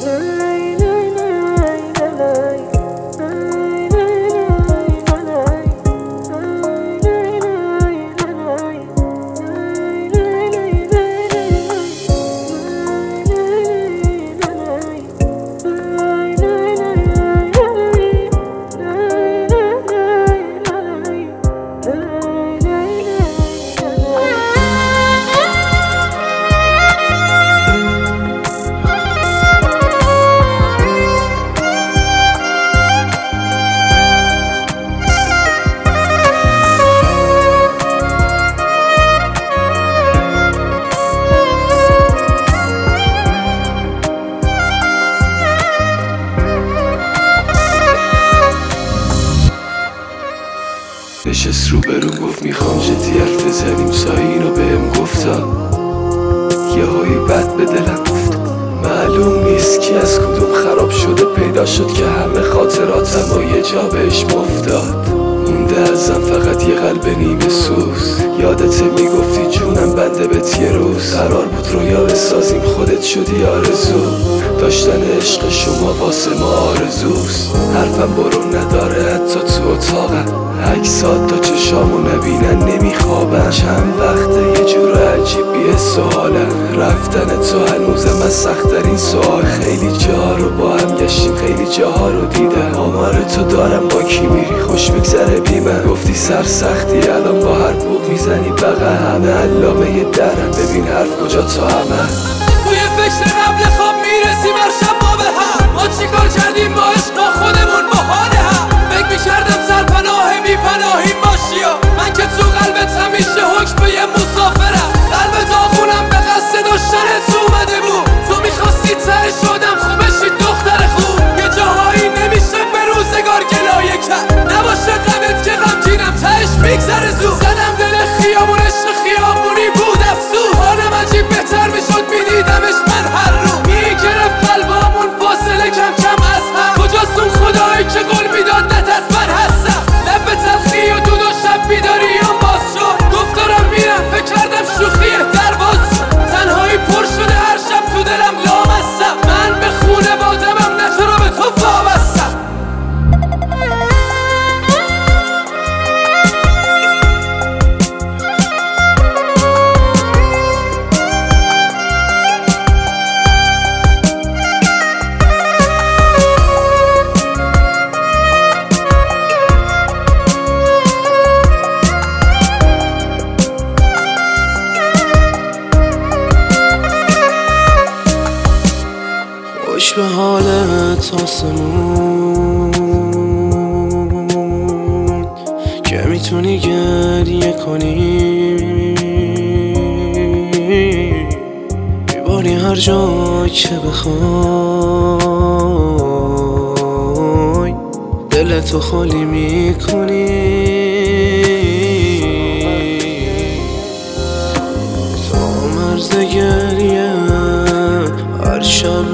نشست روبرو گفت میخوام جدی حرف بزنیم، سایه اینو بهم گفتا، یه هایی بد به دلم افتاد. معلوم نیست کی از کدوم خراب شده پیدا شد که همه خاطراتم و یه جا بهش مفتاد. مونده ازم فقط یه قلب نیمه سوز، یادت میگفتی جونم بنده بهت یه روز، قرار بود رویا بسازیم خودت شدی آرزو، داشتن عشق شما واسه ما آرزوست. حرفم برون نداره حتی تو اتاقم، عکسات تا چشامو نبینن نمیخوابم. چند وقته یه جور عجیب بی‌حس و حالم، رفتن تو هنوزم از سخت‌ترین سوال. خیلی جاها رو با هم گشتیم، خیلی جاها رو دیدم، آمار تو دارم با کی میری خوش بگذره بی من. گفتی سختی الان با هر بوق میزنی بغل، همه علامه درم، ببین حرف کجا تا همه. توی فکر قبل خواب میرسیم هر شب ما به هم، ما چیکار کردیم با عشق خودمون با حال هم. فکر میکردم سرپناه بی پناهیم باشی، من که تو قلبت همیشه حکم به یه مسافرم. قلبت آخونم به قصد داشتنت اومده بود، تو میخواستی ته شدم خوبشی دختر خوب. یه جاهایی نمیشه به روزگار گلایه کرد، نباشه غمت که غمگینم تهش میگذره زود. زدم دل خیابون عشق خیابونی بود افسوس، حالم عجیب بهتر میشد میدیدمش من هر رو. میگرفت قلبامون فاصله کم کم از هم، کجاست اون خدایی که قول میداد نت از من هستم. لب تلخی و دود و شب بیداری هم باز شد، گفت دارم میرم فکر کردم شوخیه در باز شد. تنهایی پر شده هر شب تو دلم لامستم، من به خونه بادمم نه تو رو به تو وابستم. خوش به حالت آسمون که میتونی گریه کنی، میباری هر جا که بخوای، دلتو خالی میکنی. تا مرز گریه هر شب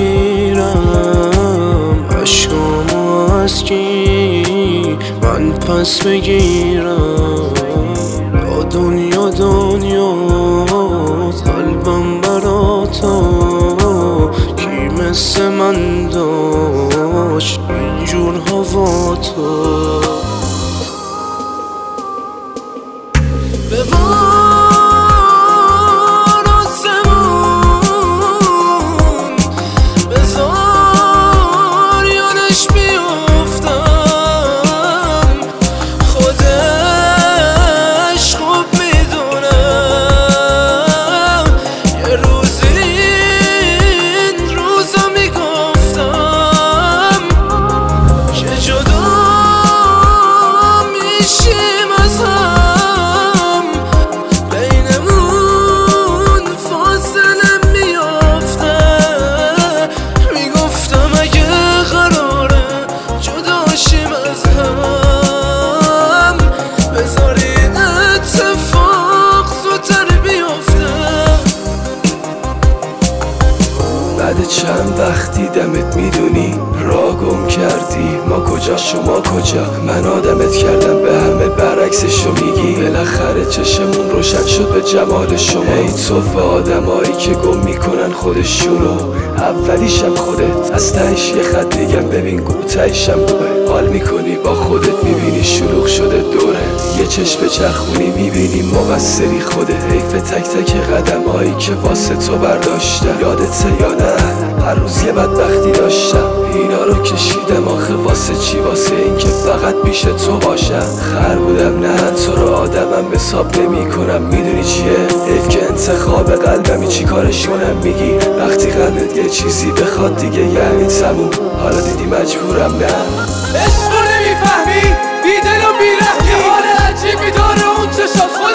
میمیرم، عشقامو از کی من پس بگیرم. یا دنیا دنیاست قلبم براتا، کی مثل من داشت اینجور هوا تو. چند وقت دیدمت میدونی را گم کردی، ما کجا شما کجا، من آدمت کردم به همه برعکسشو میگی. بالاخره چشمون روشن شد به جمال شما. ای صف آدمایی که گم میکنن خودشونو، اولیشم خودت، از تهش یه خط دیگم ببین گوتهشم دوه. حال میکنی با خودت میبینی شلوغ شده دوره، یه چشم چرخونی میبینی مقصری خوده. حیف تک تک قدمایی که واسه تو برداشتم، یادته یا نه هر روز یه بدبختی داشتم. اینا رو کشیدم آخه واسه چی؟ واسه این که فقط پیش تو باشم. خر بودم نه تو رو آدمم حساب نمی کنم. میدونی چیه؟ حیف که انتخاب قلبمی چی کارش کنم. میگی وقتی قلبت یه چیزی بخواد دیگه یعنی تموم، حالا دیدی مجبورم نه. عشقو نمیفهمی، بیدل و بیرحمی، حال عجیبی داره اون چشم